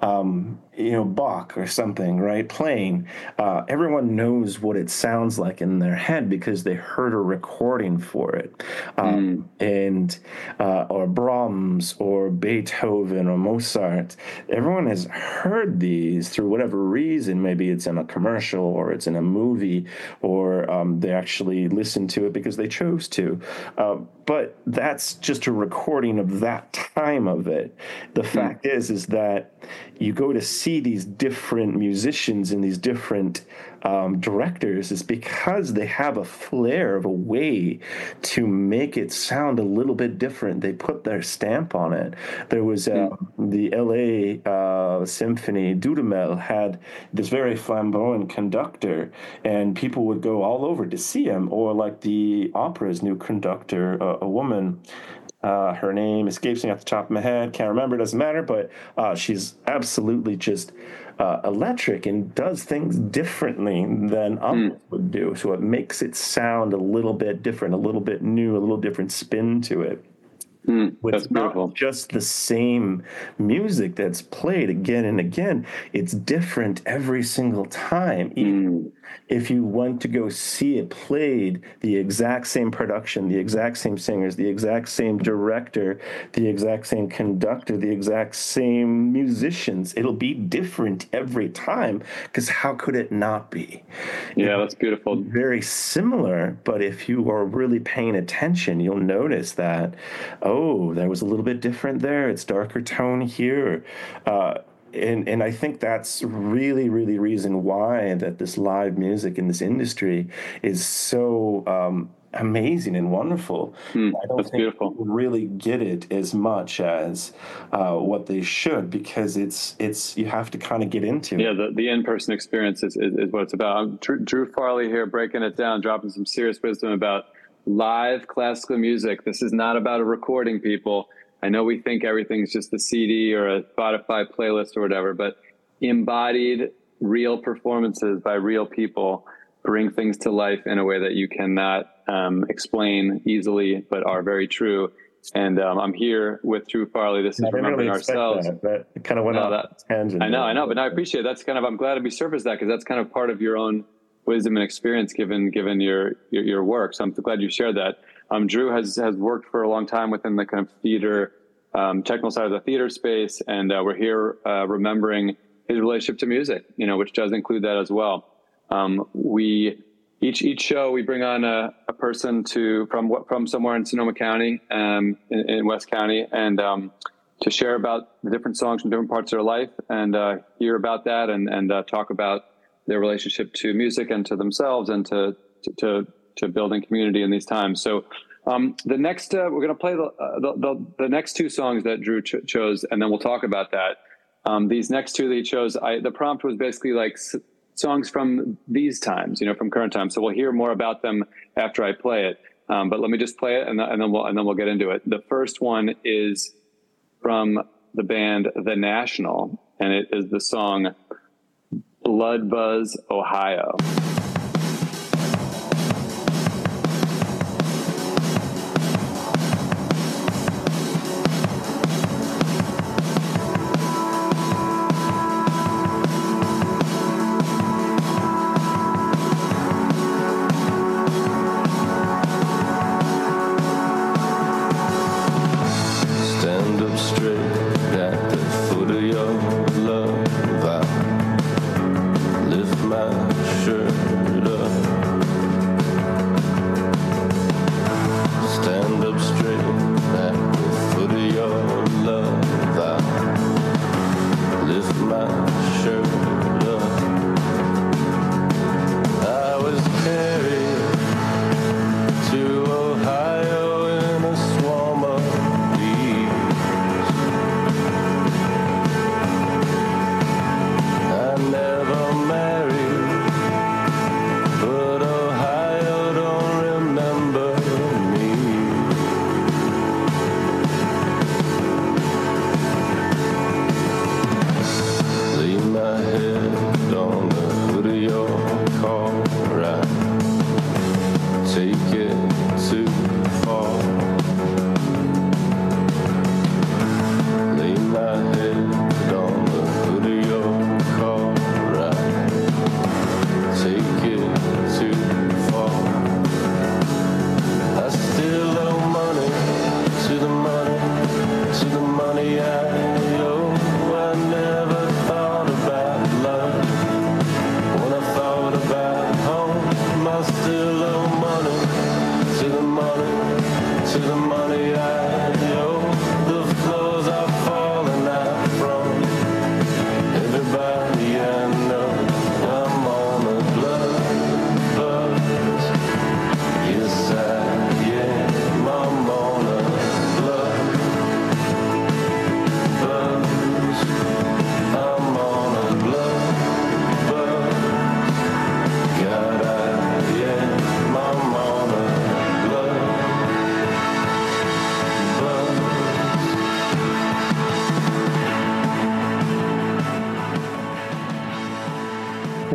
um, you know, Bach or something, right, playing, uh, everyone knows what it sounds like in their head because they heard a recording for it. Um, mm. And, uh, or Brahms or Beethoven or Mozart, everyone has heard these through whatever reason. Maybe it's in a commercial or it's in a movie, or um, they actually listened to it because they chose to. Uh, but that's just a recording of that time of it. The mm. fact is, is that you go to see these different musicians and these different um, directors is because they have a flair of a way to make it sound a little bit different. They put their stamp on it. There was uh, mm. the L A uh, Symphony, Dudamel had this very flamboyant conductor, and people would go all over to see him. Or like the opera's new conductor, uh, a woman. Uh, her name escapes me off the top of my head. Can't remember. Doesn't matter. But uh, she's absolutely just uh, electric and does things differently than others mm. would do. So it makes it sound a little bit different, a little bit new, a little different spin to it. Mm, It's not just the same music that's played again and again. It's different every single time. Even if you went to go see it played, the exact same production, the exact same singers, the exact same director, the exact same conductor, the exact same musicians, it'll be different every time, because how could it not be? Yeah, that's beautiful. Very similar, but if you are really paying attention, you'll notice that, oh, that was a little bit different there. It's darker tone here. Uh, and and I think that's really, really reason why that this live music in this industry is so um, amazing and wonderful. Mm, I don't that's think beautiful. people really get it as much as uh, what they should, because it's it's you have to kind of get into it. Yeah, the, the in-person experience is, is, is what it's about. I'm Drew, Drew Farley here, breaking it down, dropping some serious wisdom about live classical music. This is not about a recording, people. I know we think everything's just a C D or a Spotify playlist or whatever, but embodied real performances by real people bring things to life in a way that you cannot um, explain easily, but are very true. And um, I'm here with Drew Farley. This is I Remembering really Ourselves. That. That kind of went no, off that, tangent. I know, I know, but no, I appreciate it. That's kind of, I'm glad we surfaced that, because that's kind of part of your own wisdom and experience given given your, your your work. So I'm glad you shared that. Um, Drew has has worked for a long time within the kind of theater, um, technical side of the theater space, and uh, we're here uh, remembering his relationship to music, you know, which does include that as well. Um, we each each show we bring on a, a person to from from somewhere in Sonoma County, um, in, in West County, and um, to share about the different songs from different parts of their life, and uh, hear about that, and and uh, talk about their relationship to music and to themselves, and to to to building community in these times. So um, the next uh, we're going to play the, uh, the the the next two songs that Drew ch- chose, and then we'll talk about that. Um, these next two that he chose, I, the prompt was basically like s- songs from these times, you know, from current times. So we'll hear more about them after I play it. Um, but let me just play it, and, th- and then we'll and then we'll get into it. The first one is from the band The National, and it is the song Blood Buzz, Ohio. Stand up straight at the foot of your love. I lift my shirt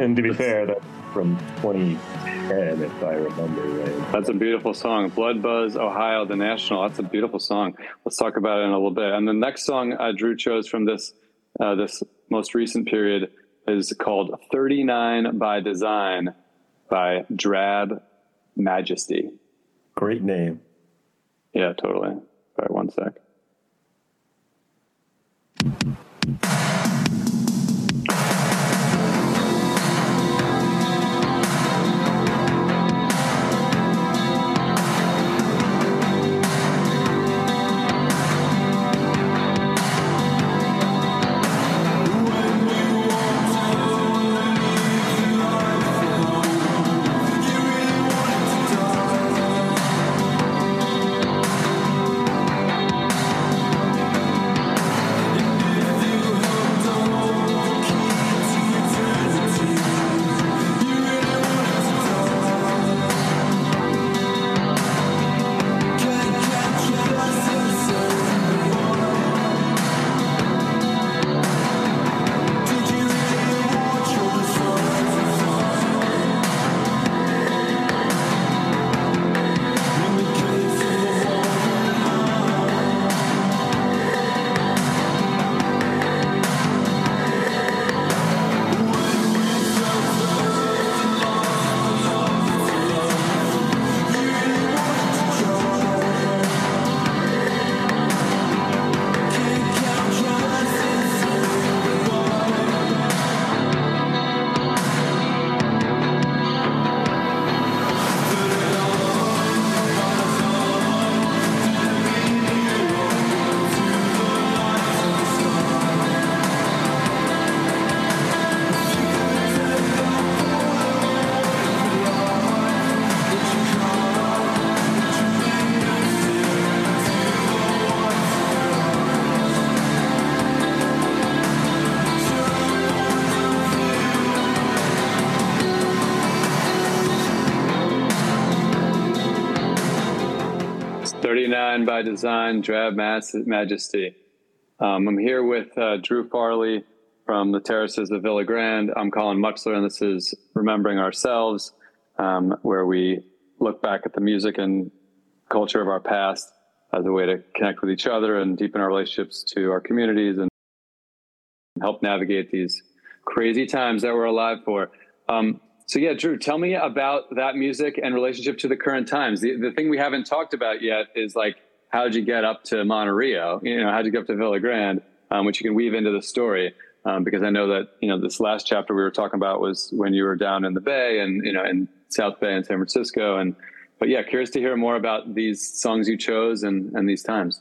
And to be fair, that's from twenty ten, if I remember right. That's a beautiful song. Blood Buzz, Ohio, the National. That's a beautiful song. Let's talk about it in a little bit. And the next song uh, Drew chose from this uh, this most recent period is called thirty-nine by Design by Drab Majesty. Great name. Yeah, totally. All right, one sec. thirty-nine by Design, Drab Majesty. Um, I'm here with uh, Drew Farley from the Terraces of Villa Grande. I'm Colin Mutchler, and this is Remembering Ourselves, um, where we look back at the music and culture of our past as a way to connect with each other and deepen our relationships to our communities and help navigate these crazy times that we're alive for. Um, So yeah, Drew, tell me about that music and relationship to the current times. The the thing we haven't talked about yet is like, how'd you get up to Monterio? You know, how'd you get up to Villa Grande, um, which you can weave into the story. Um, because I know that, you know, this last chapter we were talking about was when you were down in the Bay and, you know, in South Bay and San Francisco. And, but yeah, curious to hear more about these songs you chose and, and these times.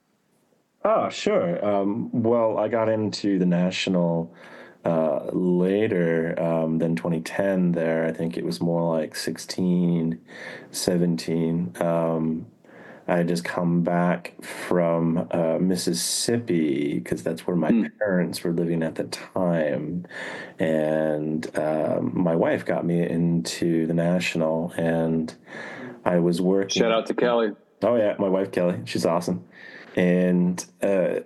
Oh, sure. Um, well, I got into the National uh, later um, than twenty ten there. I think it was more like sixteen, seventeen. Um, I had just come back from uh, Mississippi because that's where my mm. parents were living at the time. And um, my wife got me into the National, and I was working. Shout out to Kelly. Oh, yeah, my wife, Kelly. She's awesome. And uh,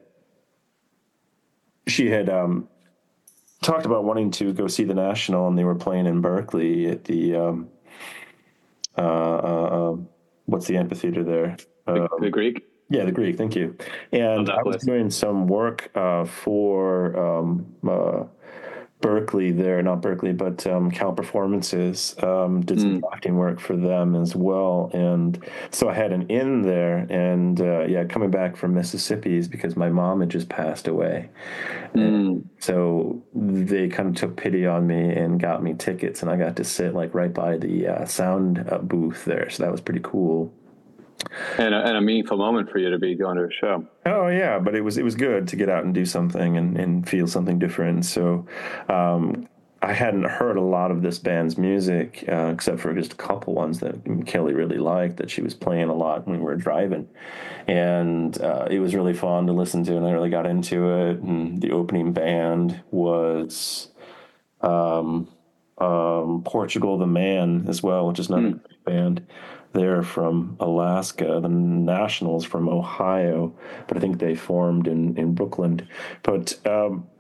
she had um, talked about wanting to go see the National, and they were playing in Berkeley at the, um, uh, uh, uh, what's the amphitheater there? The, the Greek? Yeah, the Greek, thank you. And I was doing some work uh, for um, uh, Berkeley there, not Berkeley, but um, Cal Performances, um, did some mm. acting work for them as well. And so I had an in there, and uh, yeah, coming back from Mississippi is because my mom had just passed away. Mm. And so they kind of took pity on me and got me tickets, and I got to sit like right by the uh, sound uh, booth there. So that was pretty cool. And a, and a meaningful moment for you to be going to a show. Oh yeah, but it was it was good to get out and do something and, and feel something different. So um, I hadn't heard a lot of this band's music uh, except for just a couple ones that Kelly really liked that she was playing a lot when we were driving, and uh, it was really fun to listen to, and I really got into it. And the opening band was um, um, Portugal the Man as well, which is another mm. great band. They're from Alaska, the Nationals from Ohio, but I think they formed in, in Brooklyn. But um,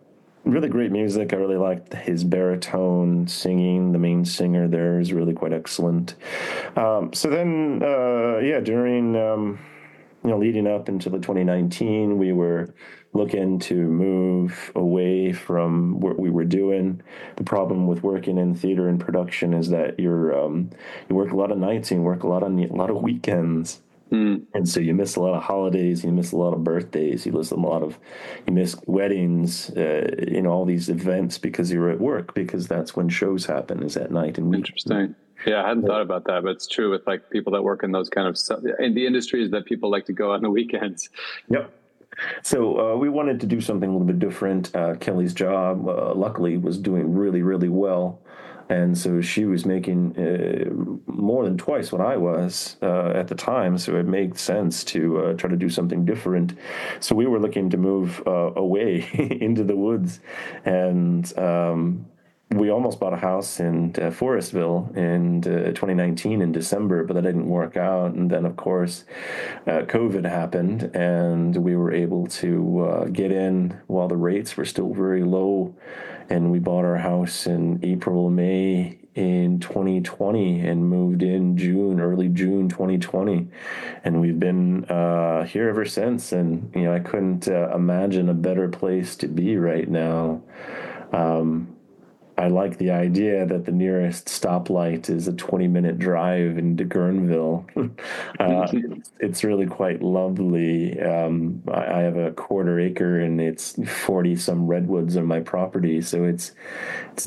really great music. I really liked his baritone singing. The main singer there is really quite excellent. Um, so then, uh, yeah, during, um, you know, leading up into the twenty nineteen, we were looking to move away from what we were doing. The problem with working in theater and production is that you're, um, you work a lot of nights and you work a lot on a lot of weekends. Mm. And so you miss a lot of holidays, you miss a lot of birthdays, you miss a lot of, you miss weddings, uh, you know, all these events because you're at work, because that's when shows happen, is at night and weekends. Interesting. Yeah, I hadn't thought about that, but it's true with like people that work in those kind of stuff, in the industries that people like to go out on the weekends. Yep. So uh, we wanted to do something a little bit different. Uh, Kelly's job, uh, luckily, was doing really, really well. And so she was making uh, more than twice what I was uh, at the time. So it made sense to uh, try to do something different. So we were looking to move uh, away into the woods. And um, we almost bought a house in uh, Forestville in uh, twenty nineteen in December, but that didn't work out. And then, of course, uh, COVID happened, and we were able to uh, get in while the rates were still very low. And we bought our house in April, May in twenty twenty and moved in June, early June twenty twenty. And we've been uh, here ever since. And, you know, I couldn't uh, imagine a better place to be right now. Um, I like the idea that the nearest stoplight is a twenty minute drive into Guerneville. uh, it's, it's really quite lovely. Um, I, I have a quarter acre and it's forty some redwoods on my property. So it's, it's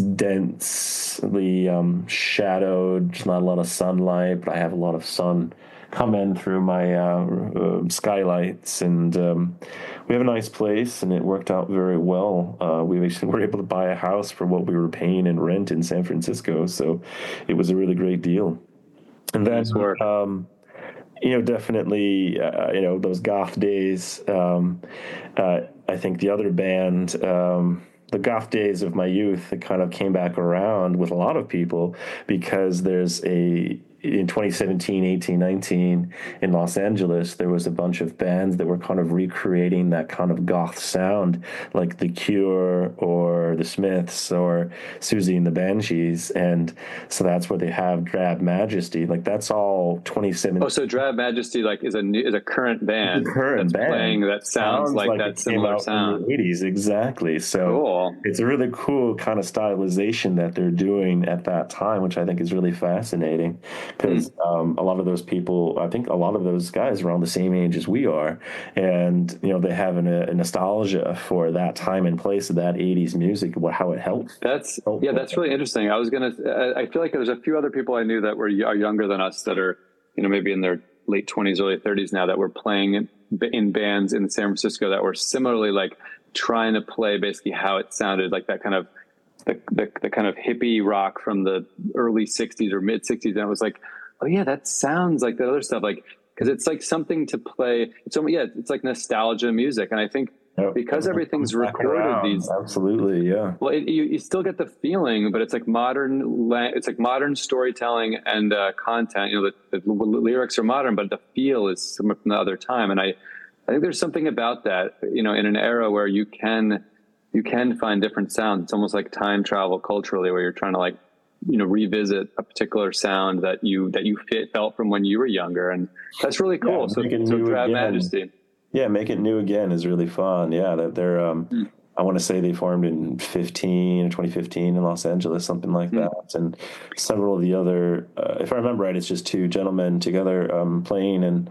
densely um, shadowed, there's not a lot of sunlight, but I have a lot of sun come in through my uh, uh, skylights, and um, we have a nice place, and it worked out very well. Uh, we actually were able to buy a house for what we were paying in rent in San Francisco, so it was a really great deal. And then, um, you know, definitely, uh, you know, those goth days. Um, uh, I think the other band. Um, The goth days of my youth, it kind of came back around with a lot of people, because there's a, in twenty seventeen, eighteen, nineteen in Los Angeles, there was a bunch of bands that were kind of recreating that kind of goth sound, like The Cure or The Smiths or Susie and the Banshees. And so that's where they have Drab Majesty. Like, that's all twenty seventeen. Oh, so Drab Majesty like is a new, is a current band a current that's band. playing that sounds, sounds like, like that similar sound. In the eighties, exactly. So cool. It's a really cool kind of stylization that they're doing at that time, which I think is really fascinating. Because um, a lot of those people, I think a lot of those guys are around the same age as we are. And, you know, they have an, a nostalgia for that time and place of that eighties music, how it helped. That's, yeah, that's really interesting. I was going to, I feel like there's a few other people I knew that were are younger than us that are, you know, maybe in their late twenties, early thirties now, that were playing in, in bands in San Francisco that were similarly like trying to play basically how it sounded, like that kind of, the, the, the kind of hippie rock from the early sixties or mid sixties. And it was like, oh yeah, that sounds like that other stuff. Like, cause it's like something to play. It's almost, yeah, it's like nostalgia music. And I think yep. because everything's recorded these, absolutely. Yeah. Well, it, you, you still get the feeling, but it's like modern, it's like modern storytelling and uh, content, you know, the, the lyrics are modern, but the feel is from another time. And I, I think there's something about that, you know, in an era where you can, you can find different sounds. It's almost like time travel culturally, where you're trying to like, you know, revisit a particular sound that you, that you fit, felt from when you were younger. And that's really cool. Yeah, so, so Drab Majesty. Yeah. Make it new again is really fun. Yeah. That they're, um, mm. I want to say they formed in fifteen or twenty fifteen in Los Angeles, something like mm. that. And several of the other, uh, if I remember right, it's just two gentlemen together, um, playing, and,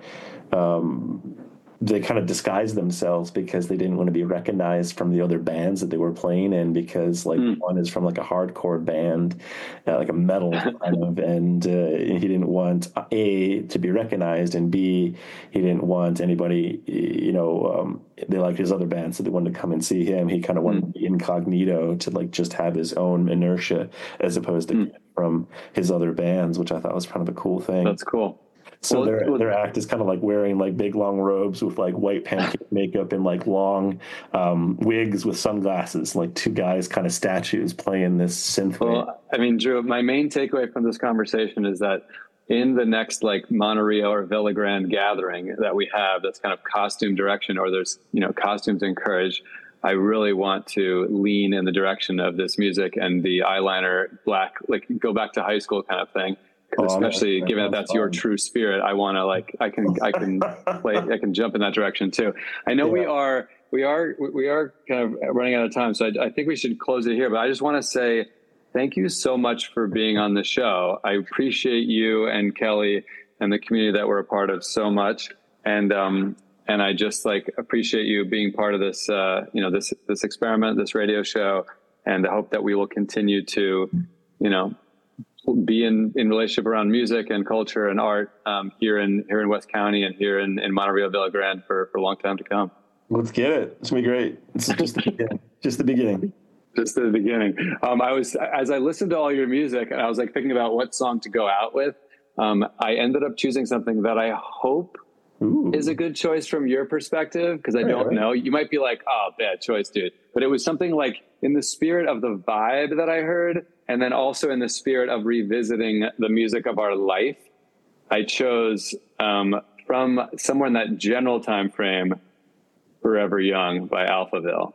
um, they kind of disguised themselves because they didn't want to be recognized from the other bands that they were playing in, because like mm. one is from like a hardcore band, uh, like a metal kind of, and uh, he didn't want A, to be recognized, and B, he didn't want anybody, you know, um, they liked his other band, so they wanted to come and see him. He kind of wanted mm. to be incognito, to like just have his own inertia as opposed to mm. from his other bands, which I thought was kind of a cool thing. That's cool. So well, their their act is kind of like wearing like big long robes with like white pancake makeup and like long um, wigs with sunglasses, like two guys kind of statues playing this synth. Well, I mean, Drew, my main takeaway from this conversation is that in the next like Monterey or Villa Grande gathering that we have, that's kind of costume direction, or there's, you know, costumes encouraged, I really want to lean in the direction of this music and the eyeliner black, like go back to high school kind of thing. Oh, Especially man, given that that's fun. your true spirit, I want to like I can I can play I can jump in that direction too. I know yeah. we are we are we are kind of running out of time, so I, I think we should close it here. But I just want to say thank you so much for being on the show. I appreciate you and Kelly and the community that we're a part of so much, and um and I just like appreciate you being part of this uh, you know this this experiment, this radio show, and I hope that we will continue to you know. be in, in relationship around music and culture and art um, here in here in West County and here in, in Monterey Villa Grande for, for a long time to come. Let's get it. It's gonna be great. It's just the beginning. Just the beginning. Just the beginning. Um, I was as I listened to all your music and I was like thinking about what song to go out with. Um, I ended up choosing something that I hope Ooh. is a good choice from your perspective because I right, don't right. know. You might be like, oh, bad choice, dude. But it was something like in the spirit of the vibe that I heard. And then also in the spirit of revisiting the music of our life, I chose um, from somewhere in that general time frame, Forever Young by Alphaville.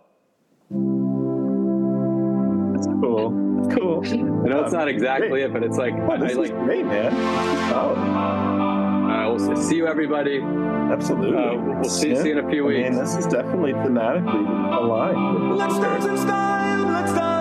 That's cool. That's cool. I know it's not exactly great. it, but it's like, oh, this I is like great, man. Oh. Uh, we'll see you, everybody. Absolutely. Uh, we'll see, yeah. see you in a few weeks. I mean, this is definitely thematically aligned. Let's dance in style. Let's dance.